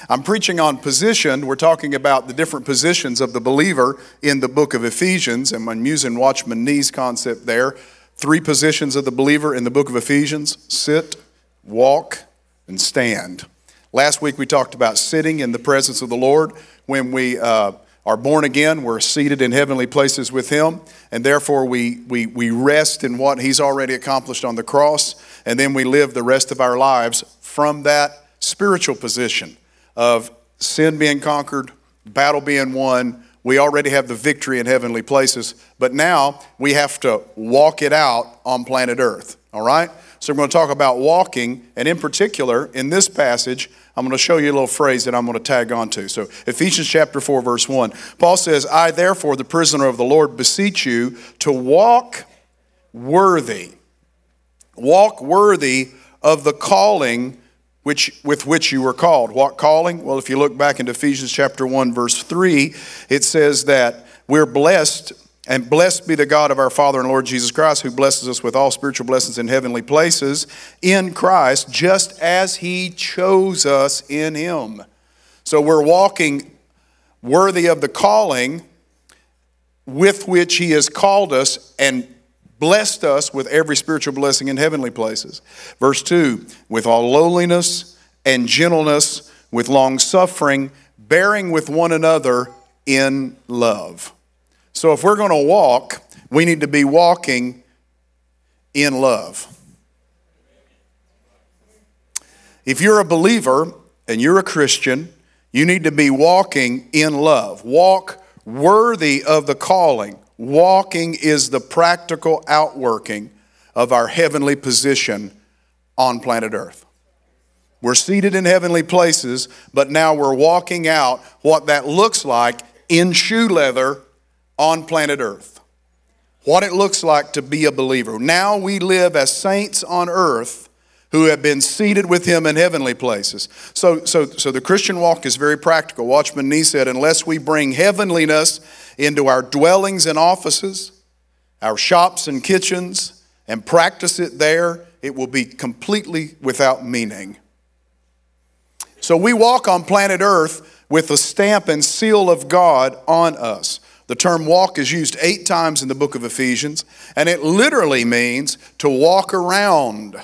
I'm preaching on position. We're talking about the different positions of the believer in the book of Ephesians, and I'm using Watchman Nee's concept there. 3 positions of the believer in the book of Ephesians: sit, walk, and stand. Last week we talked about sitting in the presence of the Lord. When we are born again, we're seated in heavenly places with Him, and therefore we rest in what He's already accomplished on the cross, and then we live the rest of our lives from that spiritual position of sin being conquered, battle being won. We already have the victory in heavenly places, but now we have to walk it out on planet Earth, all right? So we're going to talk about walking, and in particular, in this passage, I'm going to show you a little phrase that I'm going to tag on to. So Ephesians chapter 4, verse 1. Paul says, I therefore, the prisoner of the Lord, beseech you to walk worthy. Walk worthy of the calling with which you were called. What calling? Well, if you look back into Ephesians chapter 1, verse 3, it says that we're blessed, and blessed be the God of our Father and Lord Jesus Christ, who blesses us with all spiritual blessings in heavenly places in Christ, just as He chose us in Him. So we're walking worthy of the calling with which He has called us and blessed us with every spiritual blessing in heavenly places. Verse 2, with all lowliness and gentleness, with long suffering, bearing with one another in love. So if we're going to walk, we need to be walking in love. If you're a believer and you're a Christian, you need to be walking in love. Walk worthy of the calling. Walking is the practical outworking of our heavenly position on planet Earth. We're seated in heavenly places, but now we're walking out what that looks like in shoe leather on planet Earth. What it looks like to be a believer. Now we live as saints on earth who have been seated with Him in heavenly places. So the Christian walk is very practical. Watchman Nee said, unless we bring heavenliness into our dwellings and offices, our shops and kitchens, and practice it there, it will be completely without meaning. So we walk on planet Earth with the stamp and seal of God on us. The term walk is used 8 times in the book of Ephesians, and it literally means to walk around.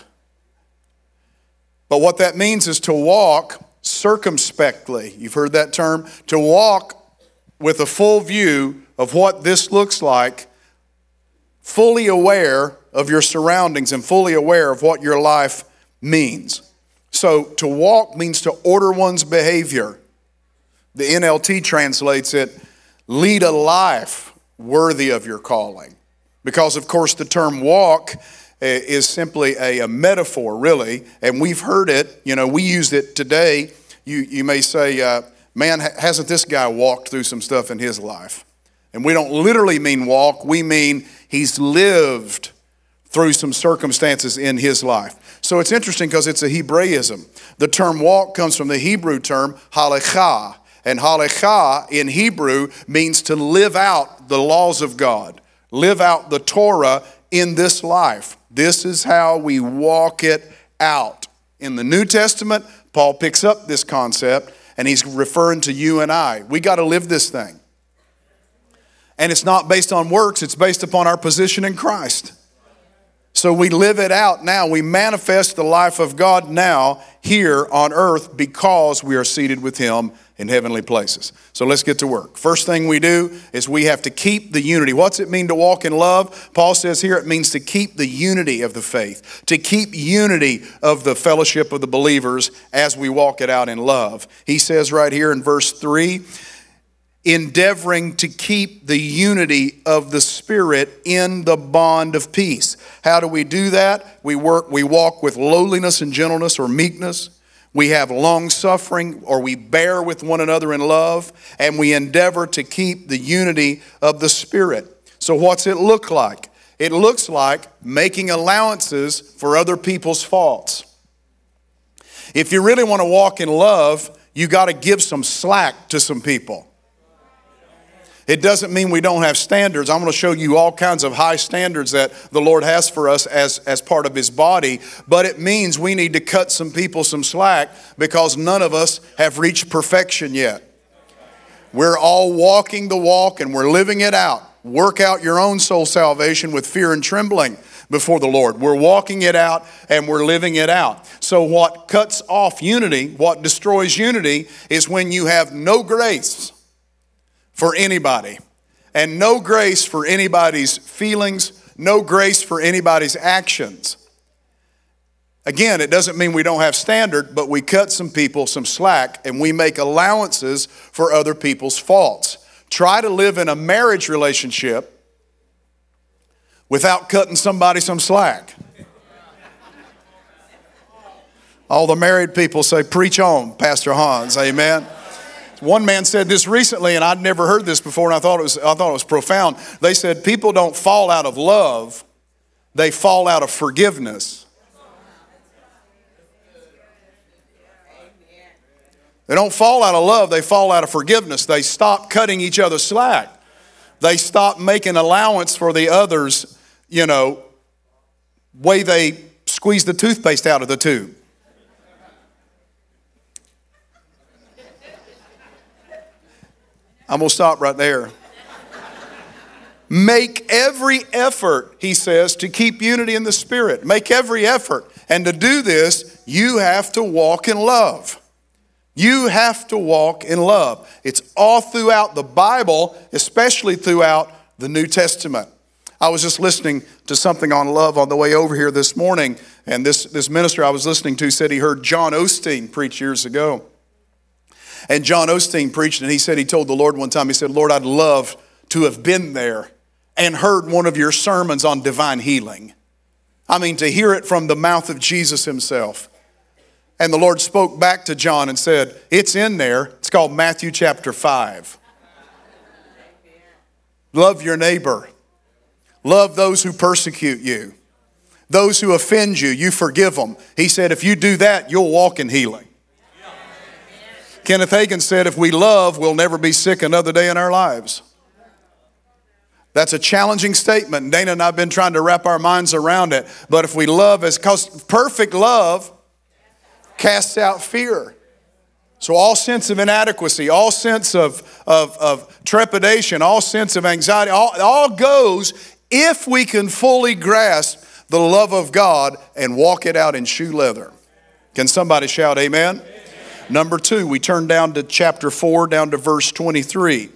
But what that means is to walk circumspectly. You've heard that term? To walk with a full view of what this looks like, fully aware of your surroundings and fully aware of what your life means. So to walk means to order one's behavior. The NLT translates it, lead a life worthy of your calling. Because, of course, the term walk is simply a metaphor, really, and we've heard it. You know, we use it today. You may say, man, hasn't this guy walked through some stuff in his life? And we don't literally mean walk. We mean he's lived through some circumstances in his life. So it's interesting because it's a Hebraism. The term walk comes from the Hebrew term halakha. And halakha in Hebrew means to live out the laws of God. Live out the Torah in this life. This is how we walk it out. In the New Testament, Paul picks up this concept and he's referring to you and I. We got to live this thing. And it's not based on works, it's based upon our position in Christ. So we live it out now. We manifest the life of God now here on earth because we are seated with Him in heavenly places. So let's get to work. First thing we do is we have to keep the unity. What's it mean to walk in love? Paul says here it means to keep the unity of the faith, to keep unity of the fellowship of the believers as we walk it out in love. He says right here in verse 3, endeavoring to keep the unity of the Spirit in the bond of peace. How do we do that? We walk with lowliness and gentleness or meekness. We have long suffering, or we bear with one another in love, and we endeavor to keep the unity of the Spirit. So what's it look like? It looks like making allowances for other people's faults. If you really want to walk in love, you got to give some slack to some people. It doesn't mean we don't have standards. I'm going to show you all kinds of high standards that the Lord has for us as part of His body. But it means we need to cut some people some slack because none of us have reached perfection yet. We're all walking the walk and we're living it out. Work out your own soul salvation with fear and trembling before the Lord. We're walking it out and we're living it out. So what cuts off unity, what destroys unity, is when you have no grace for anybody, and no grace for anybody's feelings, no grace for anybody's actions. Again, it doesn't mean we don't have standard, but we cut some people some slack and we make allowances for other people's faults. Try to live in a marriage relationship without cutting somebody some slack. All the married people say, preach on, Pastor Hans, amen. One man said this recently, and I'd never heard this before, and I thought it was profound. They said, people don't fall out of love, they fall out of forgiveness. They don't fall out of love, they fall out of forgiveness. They stop cutting each other slack. They stop making allowance for the others, way they squeeze the toothpaste out of the tube. I'm going to stop right there. Make every effort, he says, to keep unity in the Spirit. Make every effort. And to do this, you have to walk in love. You have to walk in love. It's all throughout the Bible, especially throughout the New Testament. I was just listening to something on love on the way over here this morning, and this minister I was listening to said he heard John Osteen preach years ago. And John Osteen preached, and he said he told the Lord one time, he said, Lord, I'd love to have been there and heard one of your sermons on divine healing. I mean, to hear it from the mouth of Jesus himself. And the Lord spoke back to John and said, it's in there. It's called Matthew chapter 5. Love your neighbor. Love those who persecute you. Those who offend you, you forgive them. He said, if you do that, you'll walk in healing. Kenneth Hagin said, if we love, we'll never be sick another day in our lives. That's a challenging statement. Dana and I have been trying to wrap our minds around it. But if we love, because perfect love casts out fear. So all sense of inadequacy, all sense of trepidation, all sense of anxiety, all goes if we can fully grasp the love of God and walk it out in shoe leather. Can somebody shout amen? Amen. Number 2, we turn down to chapter 4, down to verse 21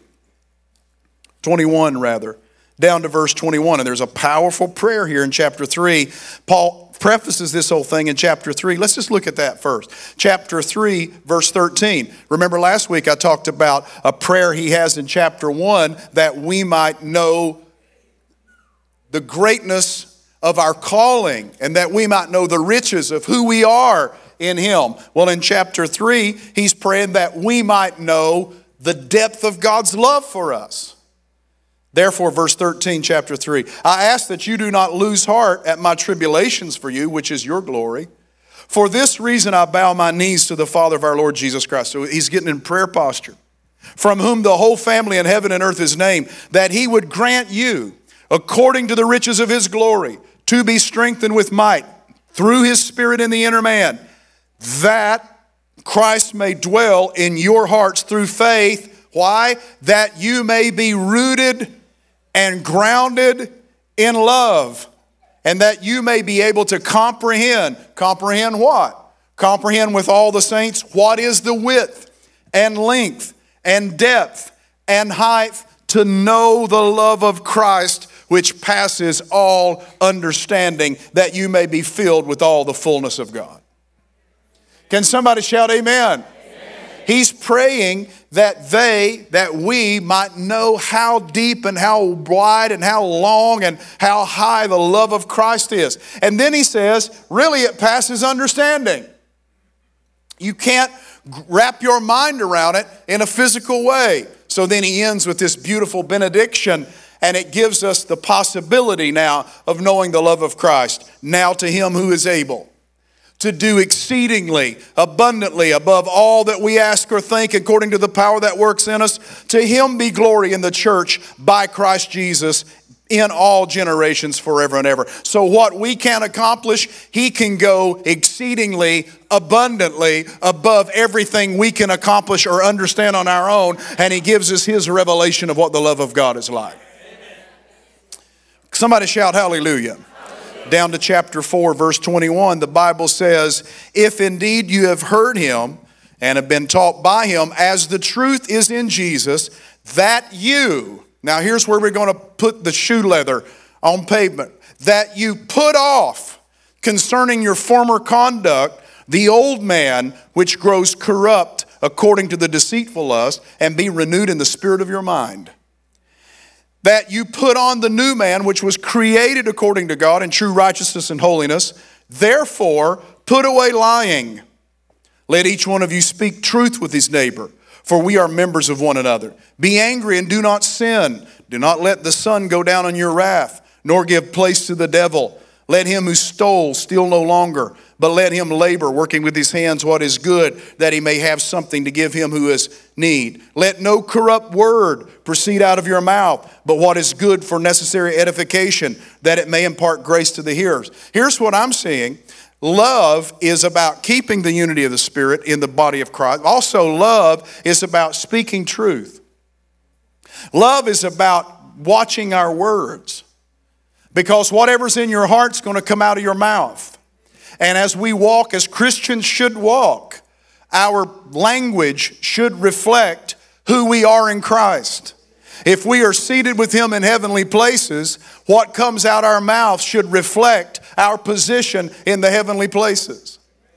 rather. Down to verse 21, and there's a powerful prayer here in chapter 3. Paul prefaces this whole thing in chapter 3. Let's just look at that first. Chapter 3, verse 13. Remember last week I talked about a prayer he has in chapter 1 that we might know the greatness of our calling and that we might know the riches of who we are in him. Well, in chapter 3, he's praying that we might know the depth of God's love for us. Therefore, verse 13, chapter 3, I ask that you do not lose heart at my tribulations for you, which is your glory. For this reason I bow my knees to the Father of our Lord Jesus Christ. So he's getting in prayer posture. From whom the whole family in heaven and earth is named, that he would grant you, according to the riches of his glory, to be strengthened with might through his Spirit in the inner man, that Christ may dwell in your hearts through faith. Why? That you may be rooted and grounded in love, and that you may be able to comprehend. Comprehend what? Comprehend with all the saints what is the width and length and depth and height, to know the love of Christ which passes all understanding, that you may be filled with all the fullness of God. Can somebody shout amen? He's praying that we might know how deep and how wide and how long and how high the love of Christ is. And then he says, really it passes understanding. You can't wrap your mind around it in a physical way. So then he ends with this beautiful benediction, and it gives us the possibility now of knowing the love of Christ. Now to him who is able to do exceedingly, abundantly, above all that we ask or think, according to the power that works in us. To him be glory in the church by Christ Jesus in all generations forever and ever. So what we can accomplish, he can go exceedingly, abundantly above everything we can accomplish or understand on our own. And he gives us his revelation of what the love of God is like. Somebody shout hallelujah. Down to chapter 4, verse 21, the Bible says, if indeed you have heard him and have been taught by him, as the truth is in Jesus, that you, now here's where we're going to put the shoe leather on pavement, that you put off concerning your former conduct the old man which grows corrupt according to the deceitful lust, and be renewed in the spirit of your mind. That you put on the new man, which was created according to God in true righteousness and holiness. Therefore, put away lying. Let each one of you speak truth with his neighbor, for we are members of one another. Be angry and do not sin. Do not let the sun go down on your wrath, nor give place to the devil. Let him who stole steal no longer, but let him labor, working with his hands what is good, that he may have something to give him who has need. Let no corrupt word proceed out of your mouth, but what is good for necessary edification, that it may impart grace to the hearers. Here's what I'm seeing. Love is about keeping the unity of the Spirit in the body of Christ. Also, love is about speaking truth. Love is about watching our words, because whatever's in your heart's going to come out of your mouth. And as we walk, as Christians should walk, our language should reflect who we are in Christ. If we are seated with him in heavenly places, what comes out our mouth should reflect our position in the heavenly places.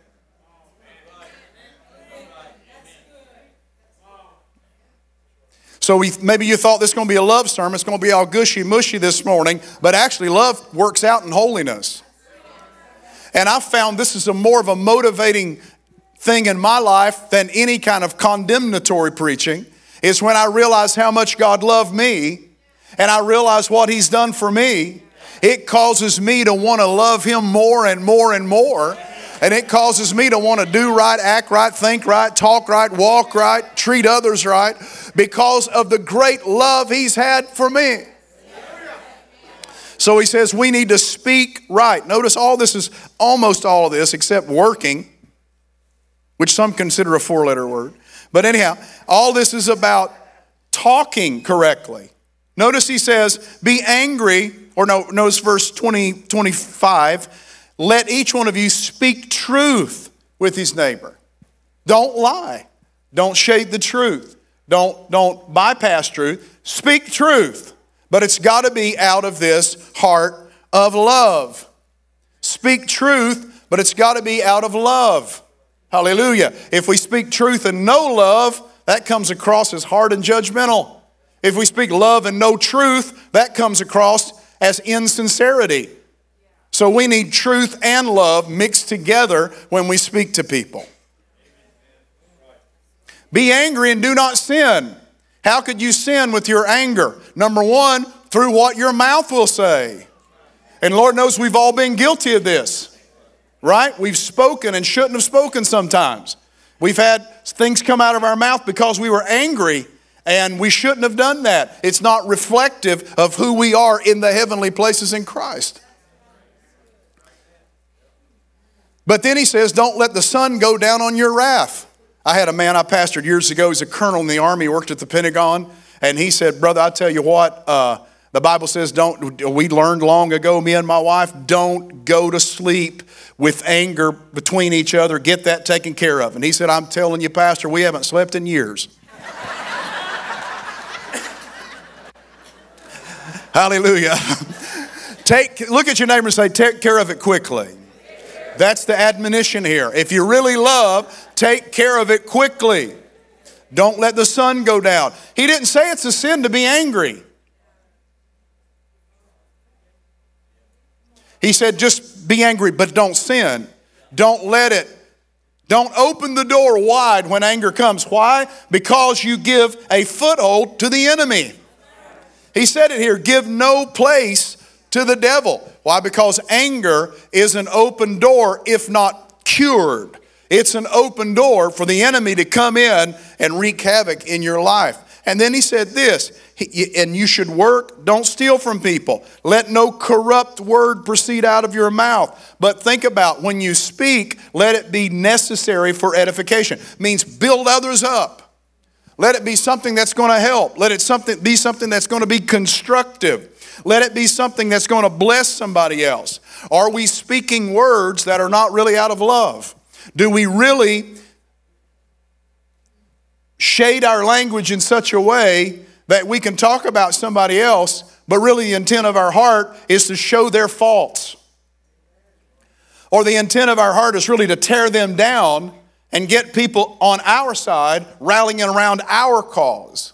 So maybe you thought this is going to be a love sermon. It's going to be all gushy-mushy this morning. But actually, love works out in holiness. And I've found this is more of a motivating thing in my life than any kind of condemnatory preaching, is when I realize how much God loved me and I realize what he's done for me. It causes me to want to love him more and more and more. And it causes me to want to do right, act right, think right, talk right, walk right, treat others right, because of the great love he's had for me. So he says we need to speak right. Notice almost all of this, except working, which some consider a four-letter word. But anyhow, all this is about talking correctly. Notice he says, be angry, notice verse 25, let each one of you speak truth with his neighbor. Don't lie. Don't shade the truth. Don't bypass truth. Speak truth. But it's got to be out of this heart of love. Speak truth, but it's got to be out of love. Hallelujah. If we speak truth and no love, that comes across as hard and judgmental. If we speak love and no truth, that comes across as insincerity. So we need truth and love mixed together when we speak to people. Be angry and do not sin. How could you sin with your anger? Number one, through what your mouth will say. And Lord knows we've all been guilty of this, right? We've spoken and shouldn't have spoken sometimes. We've had things come out of our mouth because we were angry, and we shouldn't have done that. It's not reflective of who we are in the heavenly places in Christ. But then he says, don't let the sun go down on your wrath. I had a man I pastored years ago. He's a colonel in the Army, worked at the Pentagon. And he said, brother, I tell you what, the Bible says we learned long ago, me and my wife, don't go to sleep with anger between each other. Get that taken care of. And he said, I'm telling you, Pastor, we haven't slept in years. Hallelujah. Look at your neighbor and say, take care of it quickly. That's the admonition here. If you really love, take care of it quickly. Don't let the sun go down. He didn't say it's a sin to be angry. He said just be angry, but don't sin. Don't open the door wide when anger comes. Why? Because you give a foothold to the enemy. He said it here, give no place to the devil. Why? Because anger is an open door, if not cured. It's an open door for the enemy to come in and wreak havoc in your life. And then he said this, and you should work, don't steal from people. Let no corrupt word proceed out of your mouth. But think about when you speak, let it be necessary for edification. Means build others up. Let it be something that's going to help. Let it be something that's going to be constructive. Let it be something that's going to bless somebody else. Are we speaking words that are not really out of love? Do we really shade our language in such a way that we can talk about somebody else, but really the intent of our heart is to show their faults? Or the intent of our heart is really to tear them down and get people on our side rallying around our cause?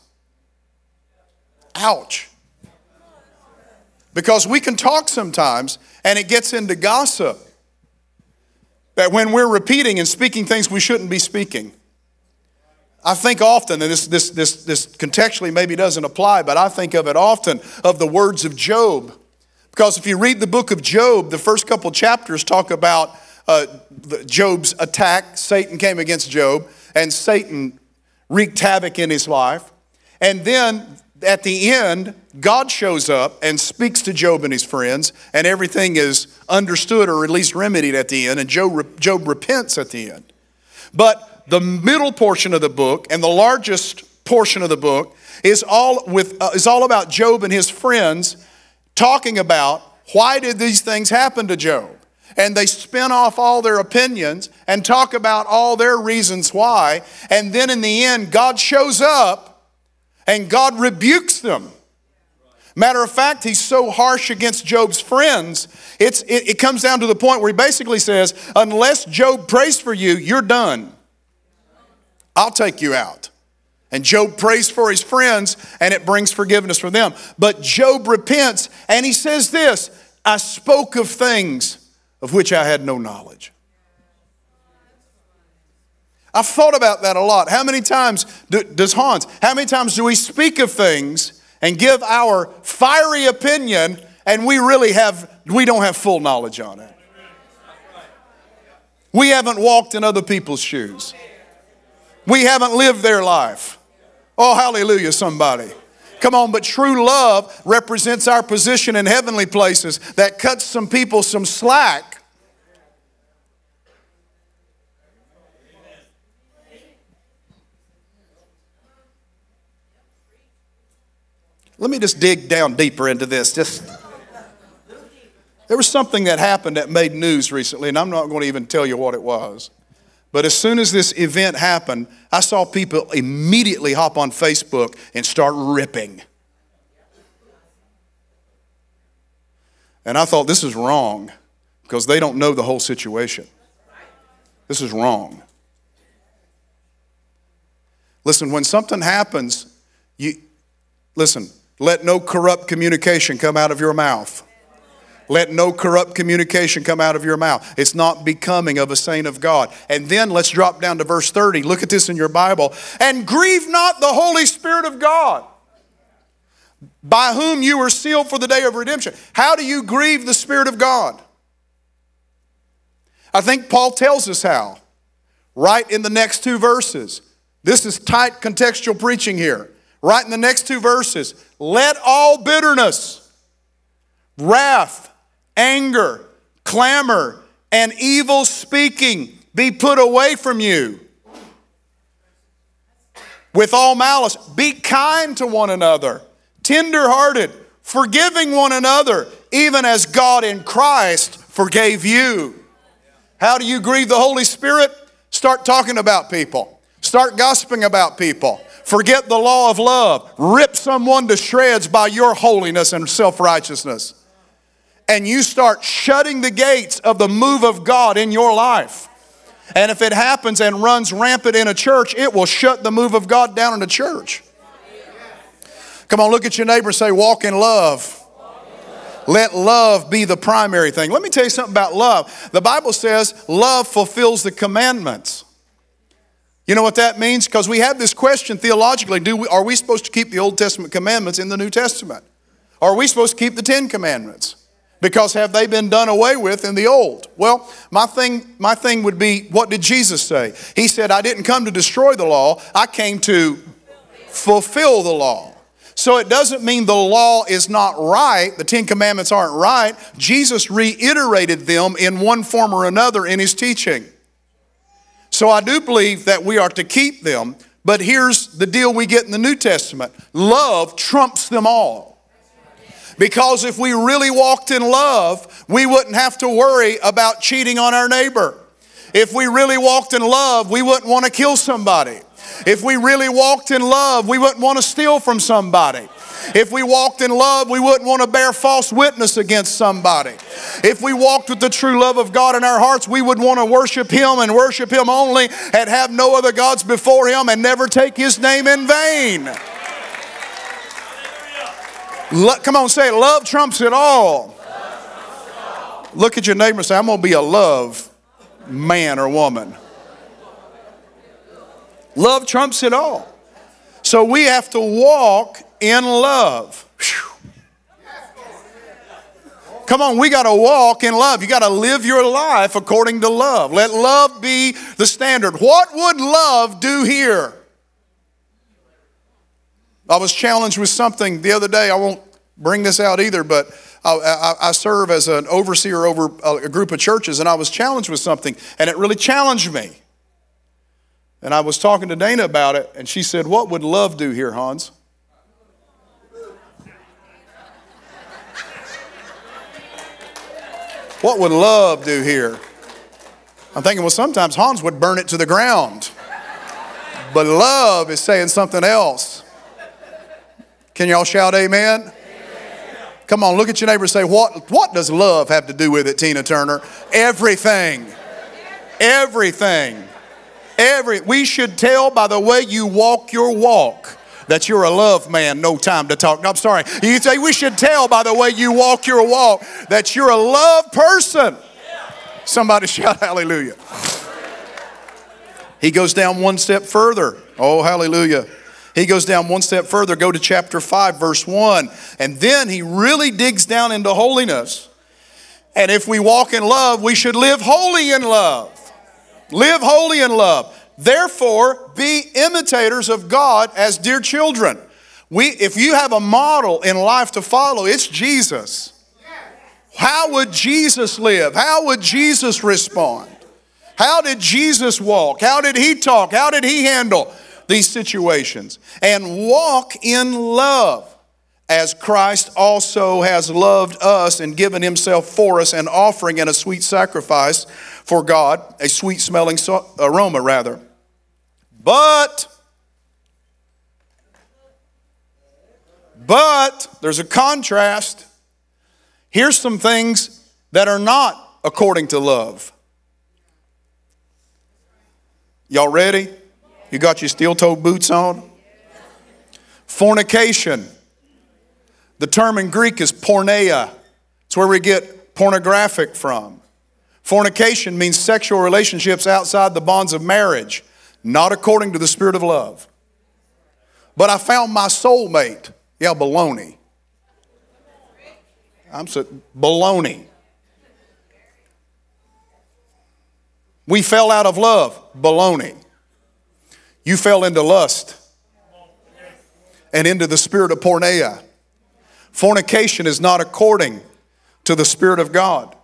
Ouch. Because we can talk sometimes and it gets into gossip. That when we're repeating and speaking things we shouldn't be speaking. I think often, and this contextually maybe doesn't apply, but I think of it often, of the words of Job. Because if you read the book of Job, the first couple chapters talk about Job's attack. Satan came against Job, and Satan wreaked havoc in his life. And then at the end, God shows up and speaks to Job and his friends, and everything is understood or at least remedied at the end, and Job repents at the end. But the middle portion of the book and the largest portion of the book is all about Job and his friends talking about why did these things happen to Job. And they spin off all their opinions and talk about all their reasons why. And then in the end, God shows up and God rebukes them. Matter of fact, he's so harsh against Job's friends, it comes down to the point where he basically says, unless Job prays for you, you're done. I'll take you out. And Job prays for his friends, and it brings forgiveness for them. But Job repents, and he says this, I spoke of things of which I had no knowledge. I've thought about that a lot. How many times how many times do we speak of things and give our fiery opinion, and we don't have full knowledge on it? We haven't walked in other people's shoes. We haven't lived their life. Oh, hallelujah, somebody. Come on, but true love represents our position in heavenly places that cuts some people some slack. Let me just dig down deeper into this. There was something that happened that made news recently, and I'm not going to even tell you what it was. But as soon as this event happened, I saw people immediately hop on Facebook and start ripping. And I thought, this is wrong, because they don't know the whole situation. This is wrong. Listen, when something happens, let no corrupt communication come out of your mouth. Let no corrupt communication come out of your mouth. It's not becoming of a saint of God. And then let's drop down to verse 30. Look at this in your Bible. And grieve not the Holy Spirit of God, by whom you were sealed for the day of redemption. How do you grieve the Spirit of God? I think Paul tells us how. Right in the next two verses. This is tight contextual preaching here. Right in the next two verses. Let all bitterness, wrath, anger, clamor, and evil speaking be put away from you. With all malice, be kind to one another, tender-hearted, forgiving one another, even as God in Christ forgave you. How do you grieve the Holy Spirit? Start talking about people. Start gossiping about people. Forget the law of love. Rip someone to shreds by your holiness and self-righteousness. And you start shutting the gates of the move of God in your life. And if it happens and runs rampant in a church, it will shut the move of God down in a church. Come on, look at your neighbor and say, walk in love. Let love be the primary thing. Let me tell you something about love. The Bible says love fulfills the commandments. You know what that means? Because we have this question theologically, are we supposed to keep the Old Testament commandments in the New Testament? Or are we supposed to keep the 10 Commandments? Because have they been done away with in the old? Well, my thing would be, what did Jesus say? He said, I didn't come to destroy the law. I came to fulfill the law. So it doesn't mean the law is not right. The 10 Commandments aren't right. Jesus reiterated them in one form or another in his teaching. So I do believe that we are to keep them. But here's the deal we get in the New Testament. Love trumps them all. Because if we really walked in love, we wouldn't have to worry about cheating on our neighbor. If we really walked in love, we wouldn't want to kill somebody. If we really walked in love, we wouldn't want to steal from somebody. If we walked in love, we wouldn't want to bear false witness against somebody. If we walked with the true love of God in our hearts, we would want to worship Him and worship Him only and have no other gods before Him and never take His name in vain. Come on, say it. Love trumps it all. Look at your neighbor and say, I'm going to be a love man or woman. Love trumps it all. So we have to walk in love. Whew. Come on, we got to walk in love. You got to live your life according to love. Let love be the standard. What would love do here? I was challenged with something the other day. I won't bring this out either, but I serve as an overseer over a group of churches, and I was challenged with something, and it really challenged me. And I was talking to Dana about it, and she said, what would love do here, Hans? What would love do here? I'm thinking, well, sometimes Hans would burn it to the ground. But love is saying something else. Can y'all shout amen? Amen? Come on, look at your neighbor and say, what does love have to do with it, Tina Turner? Everything. Everything. We should tell by the way you walk your walk that you're a love man, no time to talk. No, I'm sorry. You say we should tell by the way you walk your walk that you're a love person. Somebody shout hallelujah. He goes down one step further. Oh, hallelujah. He goes down one step further. Go to chapter 5, verse 1. And then he really digs down into holiness. And if we walk in love, we should live holy in love. Live holy in love. Therefore, be imitators of God as dear children. If you have a model in life to follow, it's Jesus. How would Jesus live? How would Jesus respond? How did Jesus walk? How did He talk? How did He handle these situations? And walk in love as Christ also has loved us and given Himself for us, an offering and a sweet sacrifice for God, a sweet smelling aroma rather. But there's a contrast. Here's some things that are not according to love. Y'all ready? You got your steel-toed boots on? Fornication. The term in Greek is porneia. It's where we get pornographic from. Fornication means sexual relationships outside the bonds of marriage, not according to the spirit of love. But I found my soulmate. Yeah, baloney. I'm saying baloney. We fell out of love. Baloney. You fell into lust and into the spirit of porneia. Fornication is not according to the Spirit of God.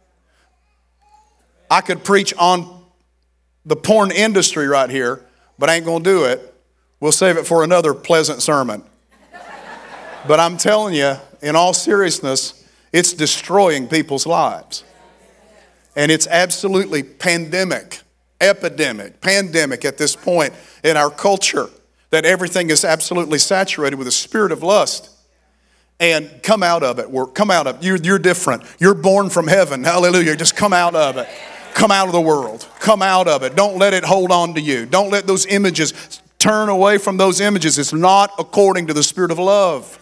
I could preach on the porn industry right here, but I ain't going to do it. We'll save it for another pleasant sermon. But I'm telling you, in all seriousness, it's destroying people's lives. And it's absolutely epidemic at this point in our culture, that everything is absolutely saturated with a spirit of lust. And come out of it. Come out of it. You're different. You're born from heaven. Hallelujah. Just come out of it. Come out of the world. Come out of it. Don't let it hold on to you. Don't let those images, turn away from those images. It's not according to the spirit of love.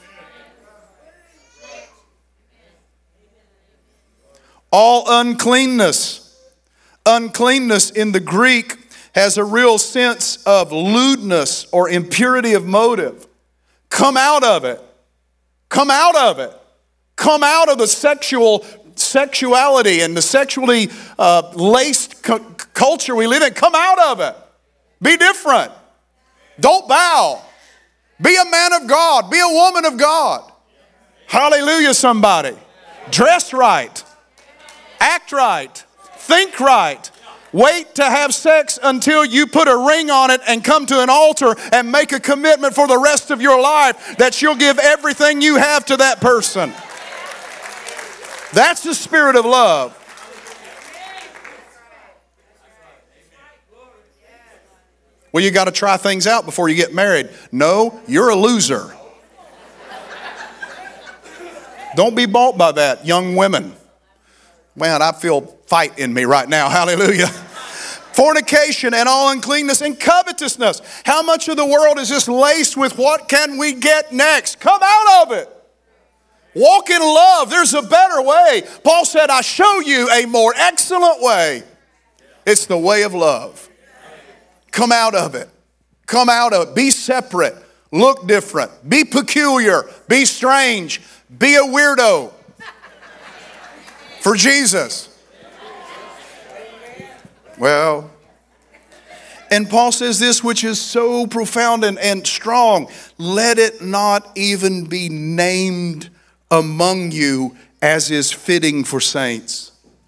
All uncleanness. Uncleanness in the Greek has a real sense of lewdness or impurity of motive. Come out of it. Come out of it. come out of the sexuality and the sexually laced culture we live in. Come out of it. Be different. Don't bow. Be a man of God. Be a woman of God. Hallelujah, somebody. Dress right. Act right. Think right. Wait to have sex until you put a ring on it and come to an altar and make a commitment for the rest of your life that you'll give everything you have to that person. That's the spirit of love. Well, you got to try things out before you get married. No, you're a loser. Don't be bought by that, young women. Man, I feel fight in me right now. Hallelujah. Fornication and all uncleanness and covetousness. How much of the world is just laced with what can we get next? Come out of it. Walk in love. There's a better way. Paul said, I show you a more excellent way. It's the way of love. Come out of it. Come out of it. Be separate. Look different. Be peculiar. Be strange. Be a weirdo. For Jesus. Well, and Paul says this, which is so profound and strong. Let it not even be named among you as is fitting for saints.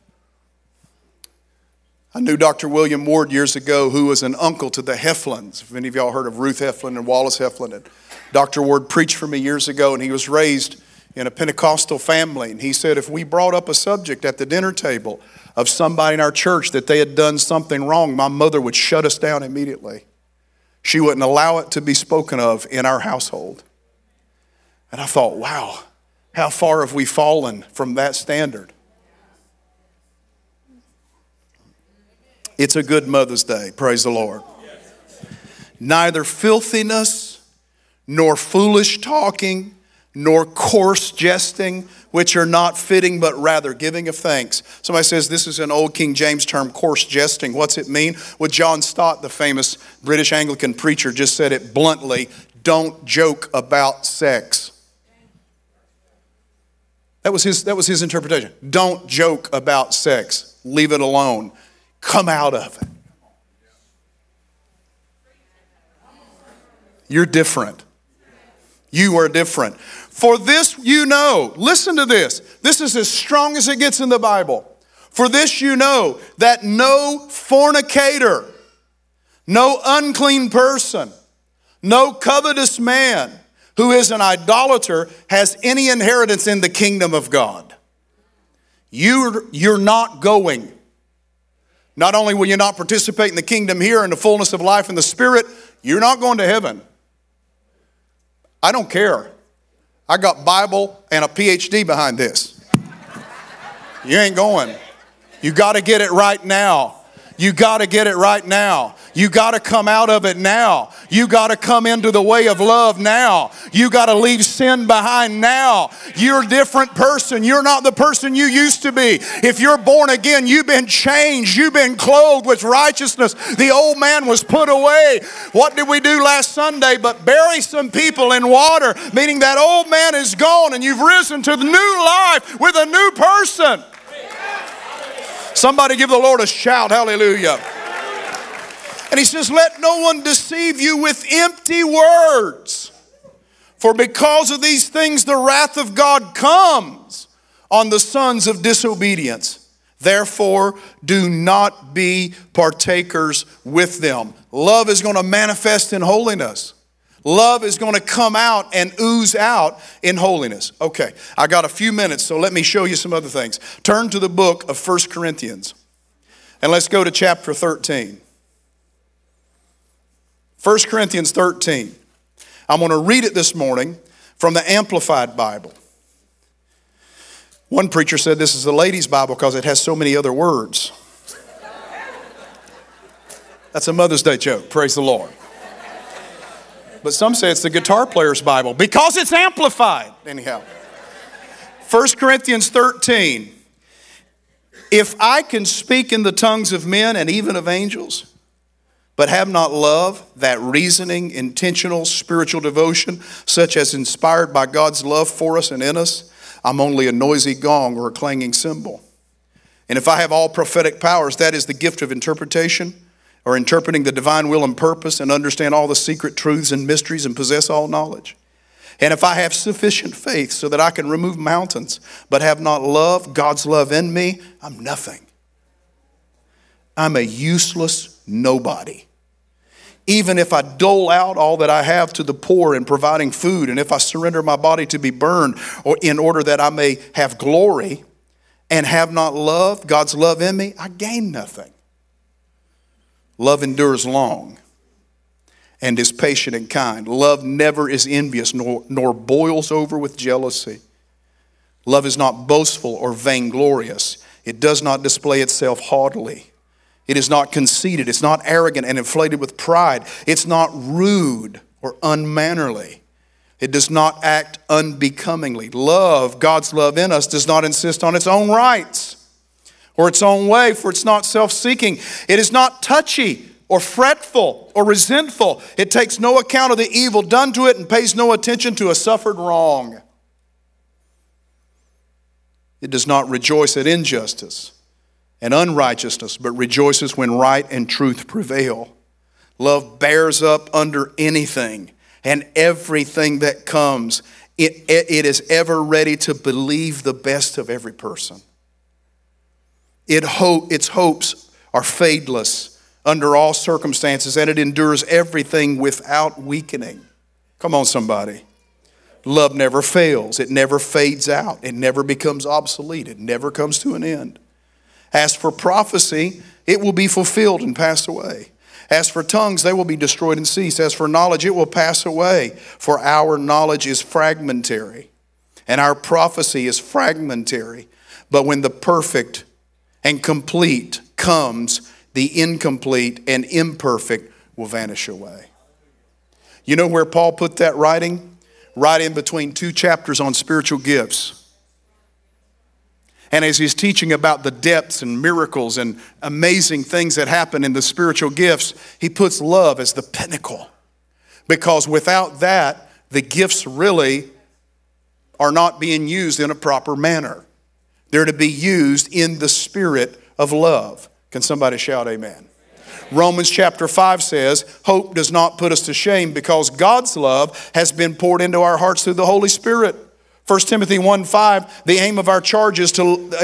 I knew Dr. William Ward years ago, who was an uncle to the Heflins. If any of y'all heard of Ruth Heflin and Wallace Heflin. And Dr. Ward preached for me years ago, and he was raised in a Pentecostal family. And he said if we brought up a subject at the dinner table of somebody in our church that they had done something wrong, my mother would shut us down immediately. She wouldn't allow it to be spoken of in our household. And I thought, wow, how far have we fallen from that standard? It's a good Mother's Day, praise the Lord. Neither filthiness, nor foolish talking, nor coarse jesting, which are not fitting, but rather giving of thanks. Somebody says this is an old King James term, coarse jesting. What's it mean? Well, John Stott, the famous British Anglican preacher, just said it bluntly, don't joke about sex. That was his interpretation. Don't joke about sex. Leave it alone. Come out of it. You're different. You are different. For this you know, listen to this. This is as strong as it gets in the Bible. For this you know that no fornicator, no unclean person, no covetous man who is an idolater has any inheritance in the kingdom of God. You're not going. Not only will you not participate in the kingdom here in the fullness of life in the Spirit, you're not going to heaven. I don't care. I got Bible and a PhD behind this. You ain't going. You got to get it right now. You got to get it right now. You got to come out of it now. You got to come into the way of love now. You got to leave sin behind now. You're a different person. You're not the person you used to be. If you're born again, you've been changed. You've been clothed with righteousness. The old man was put away. What did we do last Sunday but bury some people in water, meaning that old man is gone and you've risen to the new life with a new person. Somebody give the Lord a shout, hallelujah. And he says, let no one deceive you with empty words. For because of these things, the wrath of God comes on the sons of disobedience. Therefore, do not be partakers with them. Love is going to manifest in holiness. Love is going to come out and ooze out in holiness. Okay, I got a few minutes, so let me show you some other things. Turn to the book of 1 Corinthians, and let's go to chapter 13. 1 Corinthians 13. I'm going to read it this morning from the Amplified Bible. One preacher said this is the ladies' Bible because it has so many other words. That's a Mother's Day joke, praise the Lord. But some say it's the guitar player's Bible because it's amplified. Anyhow, 1 Corinthians 13. If I can speak in the tongues of men and even of angels, but have not love, that reasoning, intentional, spiritual devotion, such as inspired by God's love for us and in us, I'm only a noisy gong or a clanging cymbal. And if I have all prophetic powers, that is the gift of interpretation, or interpreting the divine will and purpose, and understand all the secret truths and mysteries and possess all knowledge. And if I have sufficient faith so that I can remove mountains, but have not love, God's love in me, I'm nothing. I'm a useless nobody. Even if I dole out all that I have to the poor in providing food, and if I surrender my body to be burned or in order that I may have glory, and have not love, God's love in me, I gain nothing. Love endures long and is patient and kind. Love never is envious, nor boils over with jealousy. Love is not boastful or vainglorious. It does not display itself haughtily. It is not conceited. It's not arrogant and inflated with pride. It's not rude or unmannerly. It does not act unbecomingly. Love, God's love in us, does not insist on its own rights or its own way, for it's not self-seeking. It is not touchy or fretful or resentful. It takes no account of the evil done to it and pays no attention to a suffered wrong. It does not rejoice at injustice and unrighteousness, but rejoices when right and truth prevail. Love bears up under anything and everything that comes. It is ever ready to believe the best of every person. Its hopes are fadeless under all circumstances, and it endures everything without weakening. Come on, somebody. Love never fails. It never fades out. It never becomes obsolete. It never comes to an end. As for prophecy, it will be fulfilled and pass away. As for tongues, they will be destroyed and cease. As for knowledge, it will pass away. For our knowledge is fragmentary, and our prophecy is fragmentary. But when the perfect and complete comes, the incomplete and imperfect will vanish away. You know where Paul put that writing? Right in between two chapters on spiritual gifts. And as he's teaching about the depths and miracles and amazing things that happen in the spiritual gifts, he puts love as the pinnacle. Because without that, the gifts really are not being used in a proper manner. They're to be used in the spirit of love. Can somebody shout amen? Romans chapter 5 says, hope does not put us to shame because God's love has been poured into our hearts through the Holy Spirit. 1 Timothy 1:5, the aim of our charge is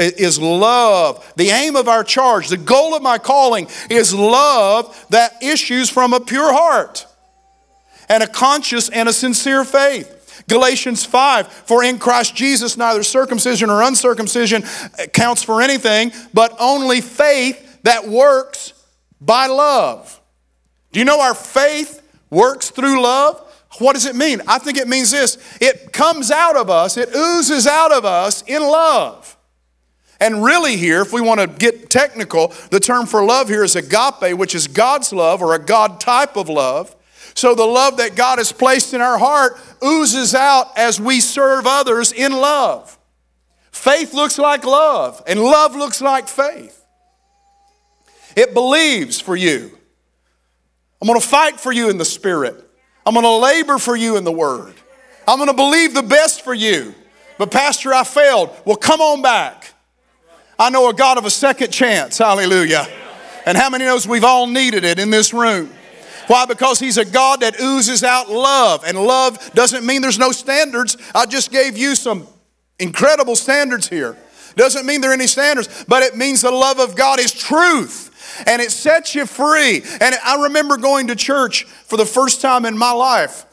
love. The aim of our charge, the goal of my calling is love that issues from a pure heart and a conscious and a sincere faith. Galatians 5, for in Christ Jesus neither circumcision or uncircumcision counts for anything, but only faith that works by love. Do you know our faith works through love? What does it mean? I think it means this. It comes out of us, it oozes out of us in love. And really here, if we want to get technical, the term for love here is agape, which is God's love or a God type of love. So the love that God has placed in our heart oozes out as we serve others in love. Faith looks like love, and love looks like faith. It believes for you. I'm going to fight for you in the Spirit. I'm going to labor for you in the Word. I'm going to believe the best for you. But Pastor, I failed. Well, come on back. I know a God of a second chance. Hallelujah. And how many knows we've all needed it in this room? Why? Because He's a God that oozes out love. And love doesn't mean there's no standards. I just gave you some incredible standards here. Doesn't mean there are any standards, but it means the love of God is truth. And it sets you free. And I remember going to church for the first time in my life.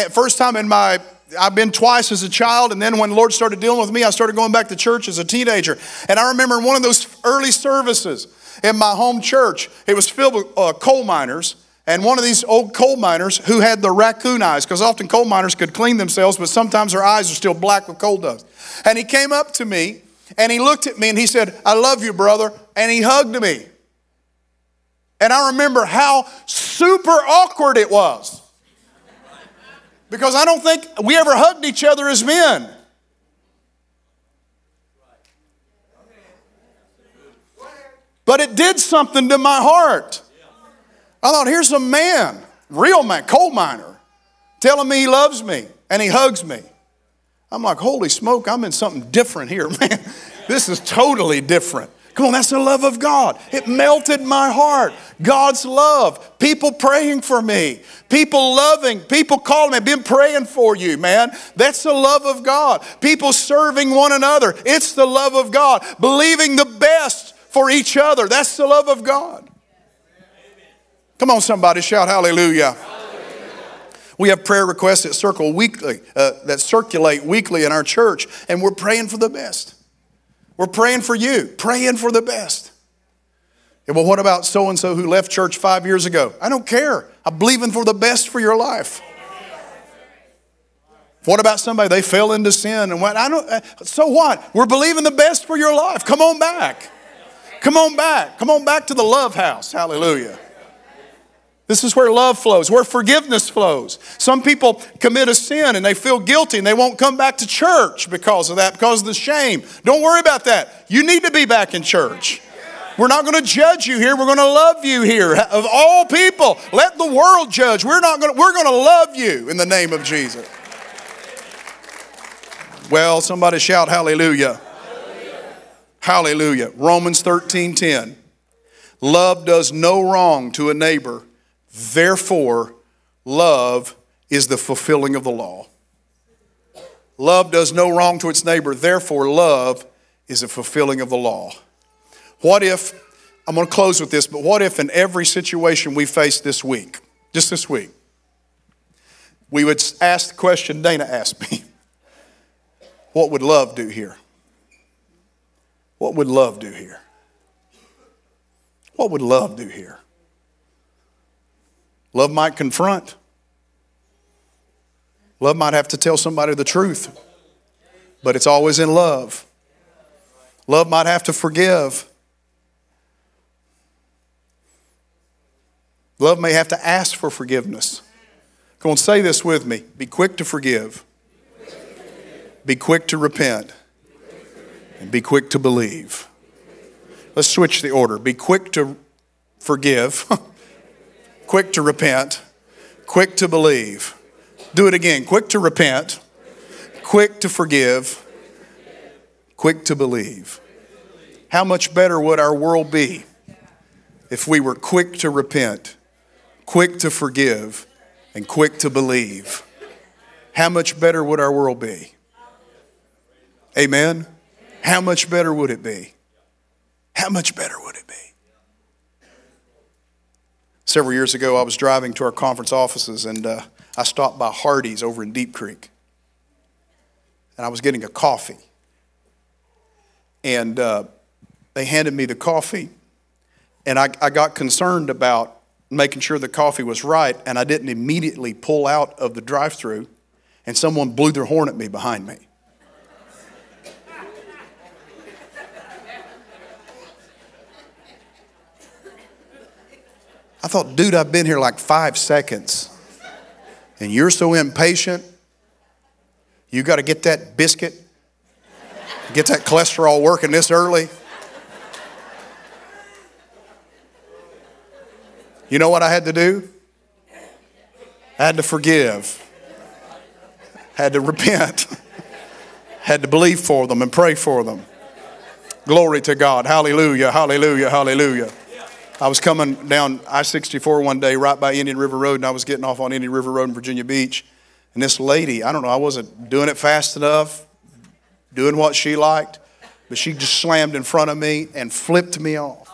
I've been twice as a child, and then when the Lord started dealing with me, I started going back to church as a teenager. And I remember in one of those early services in my home church, it was filled with coal miners. And one of these old coal miners who had the raccoon eyes, because often coal miners could clean themselves, but sometimes their eyes are still black with coal dust. And he came up to me, and he looked at me, and he said, I love you, brother. And he hugged me. And I remember how super awkward it was. Because I don't think we ever hugged each other as men. But it did something to my heart. I thought, here's a man, real man, coal miner, telling me he loves me and he hugs me. I'm like, holy smoke, I'm in something different here, man. This is totally different. Come on, that's the love of God. It melted my heart. God's love. People praying for me. People loving. People calling me. I've been praying for you, man. That's the love of God. People serving one another. It's the love of God. Believing the best for each other. That's the love of God. Come on, somebody, shout hallelujah. We have prayer requests that circulate weekly in our church, and we're praying for the best. We're praying for you, praying for the best. Yeah, well, what about so-and-so who left church 5 years ago? I don't care. I'm believing for the best for your life. What about somebody, they fell into sin and what? So what? We're believing the best for your life. Come on back. Come on back. Come on back to the love house. Hallelujah. This is where love flows, where forgiveness flows. Some people commit a sin and they feel guilty and they won't come back to church because of that, because of the shame. Don't worry about that. You need to be back in church. We're not going to judge you here. We're going to love you here. Of all people, let the world judge. We're going to love you in the name of Jesus. Well, somebody shout hallelujah. Hallelujah. Romans 13:10. Love does no wrong to a neighbor. Therefore, love is the fulfilling of the law. Love does no wrong to its neighbor. Therefore, love is the fulfilling of the law. What if, I'm going to close with this, but what if in every situation we face this week, just this week, we would ask the question Dana asked me, what would love do here? What would love do here? What would love do here? Love might confront. Love might have to tell somebody the truth, but it's always in love. Love might have to forgive. Love may have to ask for forgiveness. Come on, say this with me. Be quick to forgive. Be quick to repent. And be quick to believe. Let's switch the order. Be quick to forgive. Quick to repent. Quick to believe. Do it again. Quick to repent. Quick to forgive. Quick to believe. How much better would our world be if we were quick to repent, quick to forgive, and quick to believe? How much better would our world be? Amen? How much better would it be? How much better would it be? Several years ago, I was driving to our conference offices, and I stopped by Hardee's over in Deep Creek. And I was getting a coffee. And they handed me the coffee. And I got concerned about making sure the coffee was right, and I didn't immediately pull out of the drive-thru, and someone blew their horn at me behind me. I thought, dude, I've been here like 5 seconds, and you're so impatient. You got to get that biscuit, get that cholesterol working this early. You know what I had to do? I had to forgive. Had to repent. Had to believe for them and pray for them. Glory to God. Hallelujah, hallelujah, hallelujah. I was coming down I-64 one day right by Indian River Road, and I was getting off on Indian River Road in Virginia Beach. And this lady, I don't know, I wasn't doing it fast enough, doing what she liked, but she just slammed in front of me and flipped me off.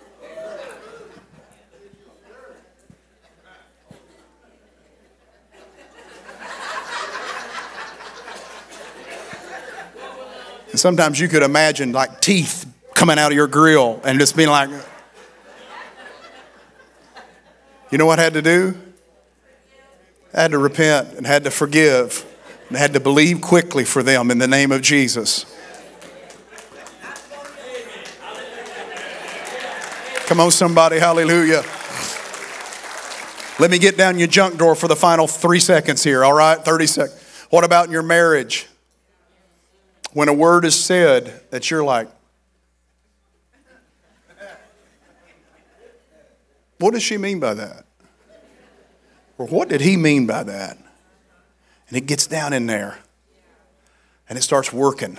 And sometimes you could imagine like teeth coming out of your grill and just being like, you know what I had to do? I had to repent and had to forgive and had to believe quickly for them in the name of Jesus. Come on, somebody, hallelujah. Let me get down your junk drawer for the final 3 seconds here, all right? 30 seconds. What about in your marriage? When a word is said that you're like, what does she mean by that? Or what did he mean by that? And it gets down in there. and it starts working.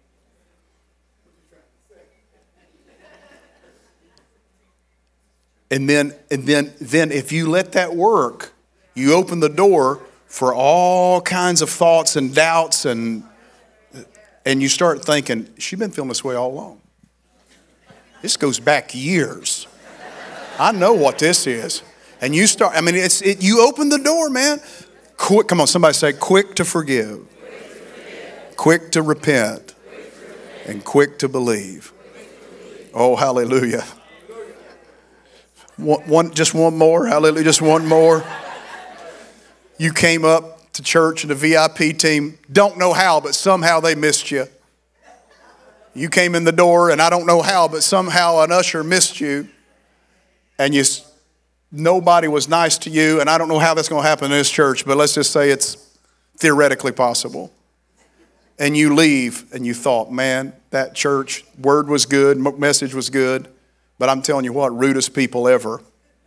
And then if you let that work, you open the door for all kinds of thoughts and doubts, and you start thinking, she's been feeling this way all along. This goes back years. I know what this is. And you start, you open the door, man. Quick, come on, somebody say, quick to forgive, quick to repent, and quick to believe. Oh, hallelujah. Just one more, hallelujah, just one more. You came up to church and the VIP team, don't know how, but somehow they missed you. You came in the door and I don't know how, but somehow an usher missed you. And nobody was nice to you, and I don't know how that's going to happen in this church, but let's just say it's theoretically possible. And you leave and you thought, man, that church, word was good, message was good. But I'm telling you what, rudest people ever.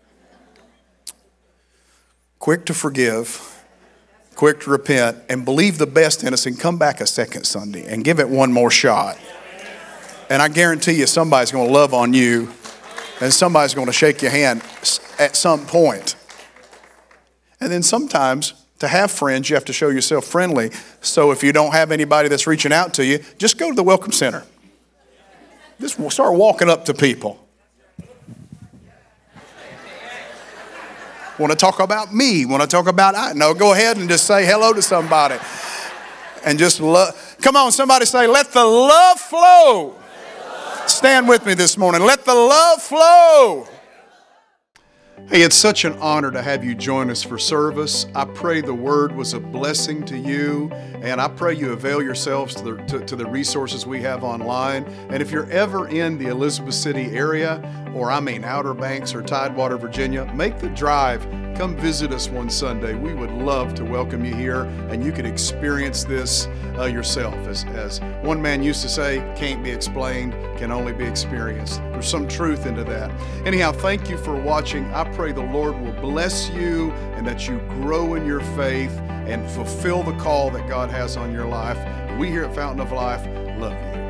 Quick to forgive, quick to repent, and believe the best in us and come back a second Sunday and give it one more shot. And I guarantee you somebody's going to love on you and somebody's going to shake your hand at some point. And then sometimes to have friends, you have to show yourself friendly. So if you don't have anybody that's reaching out to you, just go to the Welcome Center. Just start walking up to people. Want to talk about me? Want to talk about No, go ahead and just say hello to somebody. And just love. Come on, somebody say, let the love flow. Stand with me this morning. Let the love flow. Hey, it's such an honor to have you join us for service. I pray the word was a blessing to you, and I pray you avail yourselves to the resources we have online. And if you're ever in the Elizabeth City area, or Outer Banks or Tidewater, Virginia, make the drive. Come visit us one Sunday. We would love to welcome you here, and you can experience this yourself. As one man used to say, can't be explained, can only be experienced. There's some truth into that. Anyhow, thank you for watching. I pray the Lord will bless you and that you grow in your faith and fulfill the call that God has on your life. We here at Fountain of Life love you.